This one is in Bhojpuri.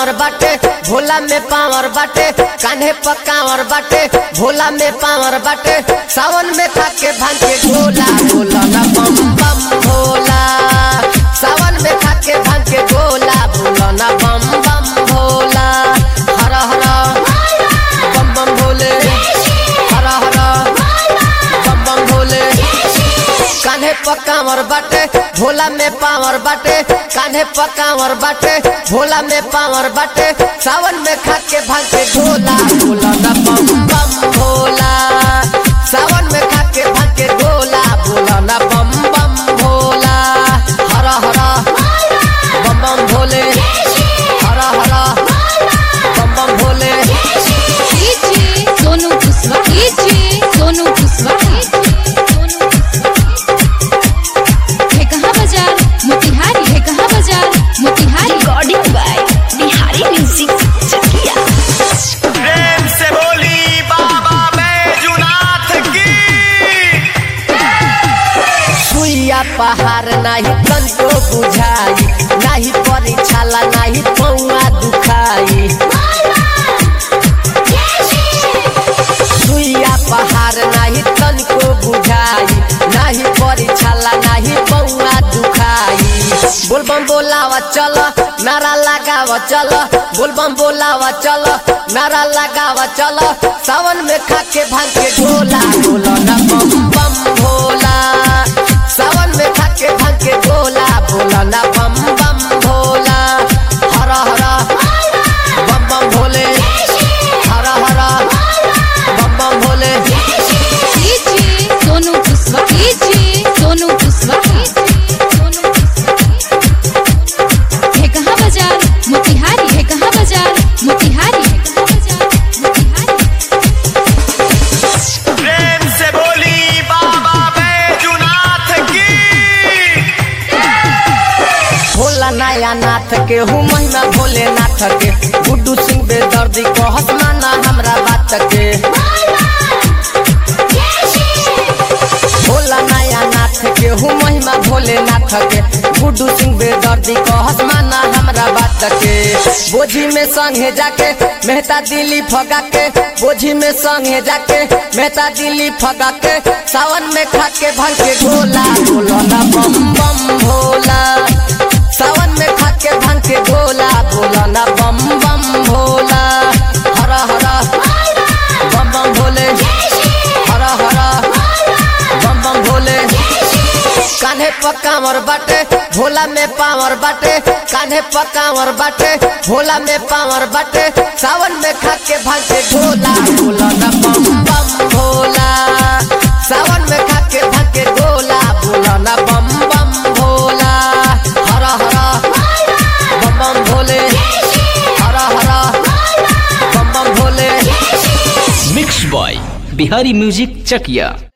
पावर बाटे भोला में पावर बाटे कान्हे पकावर बाटे भोला में पावर बाटे सावन में खाके भांग के गोला बोला ना बम बम भोला सावन में खाके भांग के गोला बोला ना बम बम भोला हर हर बम बम भोले हर हर बम बम भोले कान्हे पकावर बाटे भोला में पावर बाटे कान्हे पकावर बाटे भोला में पावर बाटे सावन में खाके भांग के गोला बोला ना बम बम भोला सावन में खाके भांग के गोला बोला ना बम बम भोला हर हर बम बम भोले हर हर बम बम भोले सोनू कुशवाहा सोनू कुशवाहा है कहाँ बाजार मोतिहारी है कहाँ बाजार Motihari recording by Bihari music Chakia. प्रेम से बोली बाबा बैजूनाथ की। सुइया पहाड़ नहीं तन को बुझाई नहीं परीक्षाला नहीं पौआ दुखाई सुइया पहाड़ नहीं तन को बुझाई नहीं परीक्षाला नहीं पौआ दुखाई बोलबम बोलावा चल नारा लगावा चल बोलबम बोलावा चल नारा लगावा चल सावन में खाके भांग के गोला बोला ना बम बम भोला सावन में खाके भांग के गोला बोला ना बम बम भोला हर हर बम बम भोले हर हर बम बम भोले सोनू कुशवाहा सोनू कुशवाहा है कहाँ बाजार मोतिहारी है कहाँ बाजार मोतिहारी प्रेम से बोली बाबा बैजूनाथ की। भोला नया नाथ के हूँ महिमा भोलेनाथ के गुड्डू सिंह बेदर्दी को हसमाना हमरा बात के भोला नया नाथ के हूँ महिमा भोलेनाथ के गुड्डू सिंह बेदर्दी को हसमाना हमरा बात के बोझी में संगे जाके मेहता दिल्ली फगा के बोझी में संगे जाके मेहता दिल्ली फगा के सावन में खाके भांग के गोला बोला ना बम बम भोला सावन में खाके भांग के गोला बोला ना बम बम भोला हर हर बम बम भोले हर हर बम बम भोले कान्हे पकावर बाटे भोला में पावर बाटे कान्हे पकावर बाटे भोला में पावर बाटे सावन में खाके भांग के गोला बोला ना बम बम भोला सावन में खाके भांग के गोला बोला ना बम बम भोला हर हर बम बम भोले हर हर बम बम भोले मिक्स बॉय बिहारी म्यूजिक चकिया।